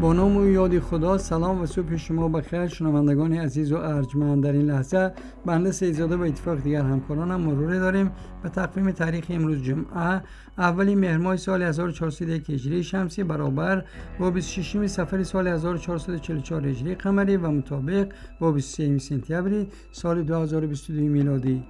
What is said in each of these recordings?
با نام و یاد خدا. سلام و صبح شما بخیر شنوندگان عزیز و ارجمند. در این لحظه بنده سیدزاده با اتفاق دیگر همکارانم مروره داریم به تقویم تاریخ امروز جمعه اولی مهر ماه سال 1401 هجری شمسی برابر با 26 صفر سال 1444 هجری قمری و مطابق با 23 سپتامبر سال 2022 میلادی.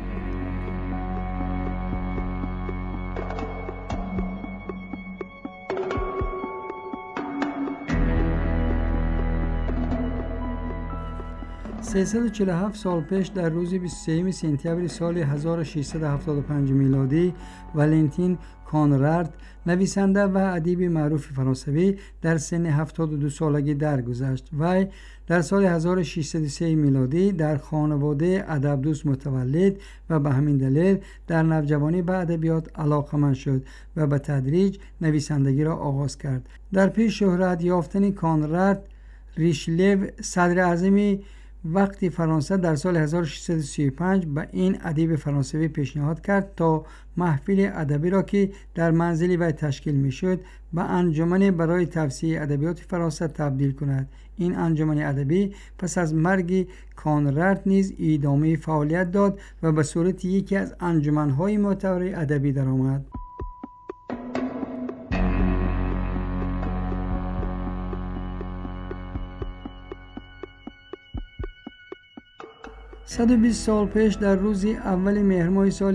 .347 سال پیش در روز 23 سپتامبر سال 1675 میلادی والنتین کانراد نویسنده و ادیب معروف فرانسوی در سن 72 سالگی درگذشت. وی در سال 1603 میلادی در خانواده ادب‌دوست متولد و به همین دلیل در نوجوانی به ادبیات علاقه‌مند شد و به تدریج نویسندگی را آغاز کرد. در پی شهرت یافتن کانراد، ریشلیو صدر اعظم وقتی فرانسه در سال 1635 به این ادیب فرانسوی پیشنهاد کرد تا محفل ادبی را که در منزلی وی تشکیل میشد به انجمن برای توسعه ادبیات فرانسه تبدیل کند. این انجمن ادبی پس از مرگ کانراد نیز ادامه فعالیت داد و به صورت یکی از انجمن‌های معتبر ادبی درآمد. 120 سال پیش در روز اول مهر ماه سال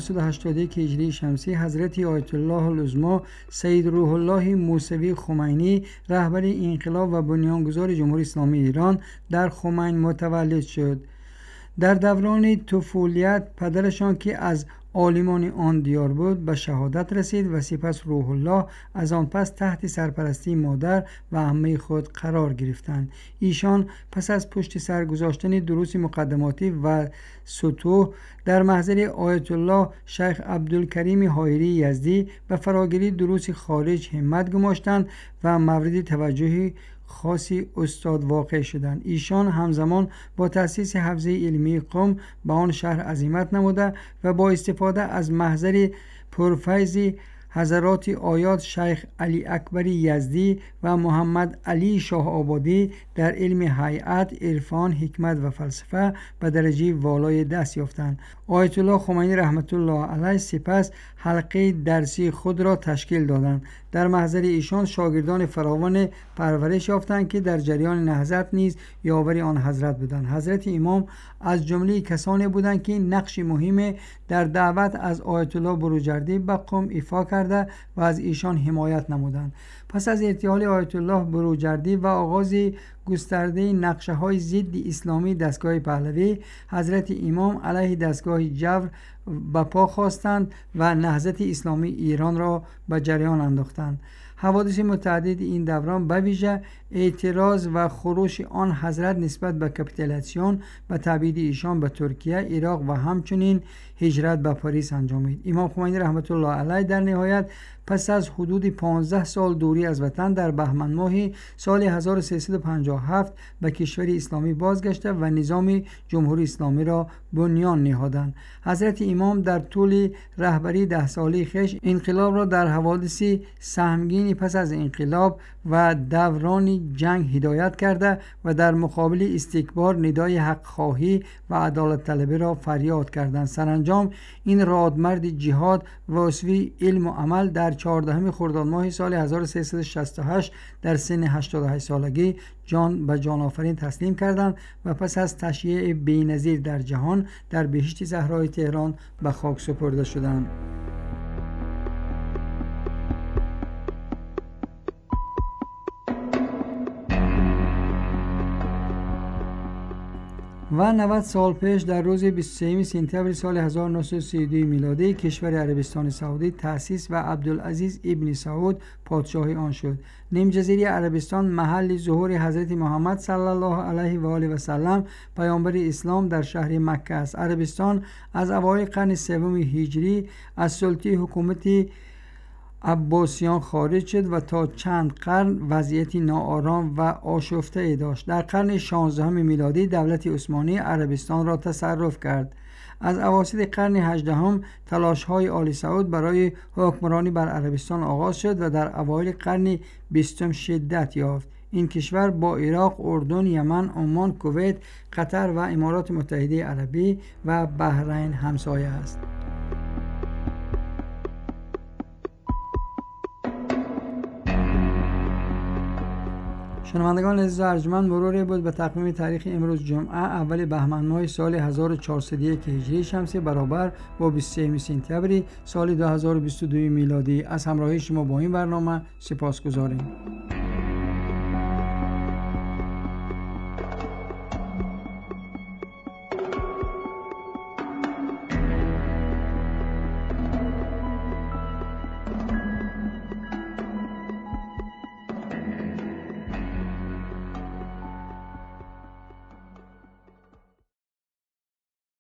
1281 هجری شمسی حضرت آیت الله العظما سید روح الله موسوی خمینی رهبر انقلاب و بنیانگذار جمهوری اسلامی ایران در خمین متولد شد. در دوران طفولیت پدرشان که از عالمان آن دیار بود به شهادت رسید و سپس روح الله از آن پس تحت سرپرستی مادر و عمه خود قرار گرفتند. ایشان پس از پشت سر گذاشتن دروس مقدماتی و سطوح در محضر آیت الله شیخ عبدالکریم حایری یزدی به فراگیری دروس خارج همت گماشتند و مورد توجه خاصی استاد واقع شدند. ایشان همزمان با تأسیس حوزه علمی قم به آن شهر عزیمت نموده و با استفاده از محضر پرفیض حضرات آیات شیخ علی اکبری یزدی و محمد علی شاه آبادی در علم هیئت، عرفان، حکمت و فلسفه به درجه والای دست یافتند. آیت الله خمینی رحمت الله علیه سپس حلقه درسی خود را تشکیل دادند. در محضر ایشان شاگردان فراوان پرورش یافتند که در جریان نهضت نیز یاور آن حضرت بودند. حضرت امام از جمله کسانی بودند که نقش مهم در دعوت از آیت الله بروجردی به قم ایفا کرده و از ایشان حمایت نمودند. پس از ارتحال آیت الله بروجردی و آغاز گسترده نقشه‌های ضد اسلامی دستگاه پهلوی، حضرت امام علیه دستگاه جبر به پا خواستند و نهضت اسلامی ایران را به جریان انداختند. حوادث متعدد این دوران به ویژه اعتراض و خروش آن حضرت نسبت به کپیتولاسیون و تبعید ایشان به ترکیه، عراق و همچنین هجرت به پاریس انجامید. امام خمینی رحمت الله علیه در نهایت پس از حدود 15 سال دوری از وطن در بهمن ماه سال 1357 به کشور اسلامی بازگشته و نظام جمهوری اسلامی را بنیان نهادند. حضرت امام در طول رهبری 10 ساله خویش انقلاب را در حوادث سهمگین پس از انقلاب و دوران جنگ هدایت کرده و در مقابل استکبار ندای حق خواهی و عدالت طلبی را فریاد کردند. سرانجام این رادمرد جهاد و اسوه علم و عمل در 14 خرداد ماه سال 1368 در سن 88 سالگی جان به جان آفرین تسلیم کردند و پس از تشییع بی‌نظیر در جهان در بهشت زهرای تهران به خاک سپرده شدند. و 90 سال پیش در روز 23 سپتامبر سال 1932 میلادی کشور عربستان سعودی تأسیس و عبدالعزیز ابن سعود پادشاه آن شد. نیم جزیره عربستان محل ظهور حضرت محمد صلی الله علیه و آله و سلم پیامبر اسلام در شهر مکه است. عربستان از اوایل قرن سوم هجری از سلطه حکومت عباسیان خارج شد و تا چند قرن وضعیتی ناآرام و آشفته داشت. در قرن 16 میلادی دولت عثمانی عربستان را تصرف کرد. از اواسط قرن 18 تلاش‌های آل سعود برای حکمرانی بر عربستان آغاز شد و در اوایل قرن 20 شدت یافت. این کشور با عراق، اردن، یمن، عمان، کویت، قطر و امارات متحده عربی و بحرین همسایه است. شنوندگان عزیز ارجمند، مروری بود به تقویم تاریخ امروز جمعه اول بهمن ماه سال 1401 هجری شمسی برابر با 23 سپتامبر سال 2022 میلادی. از همراهی شما با این برنامه سپاسگزاریم.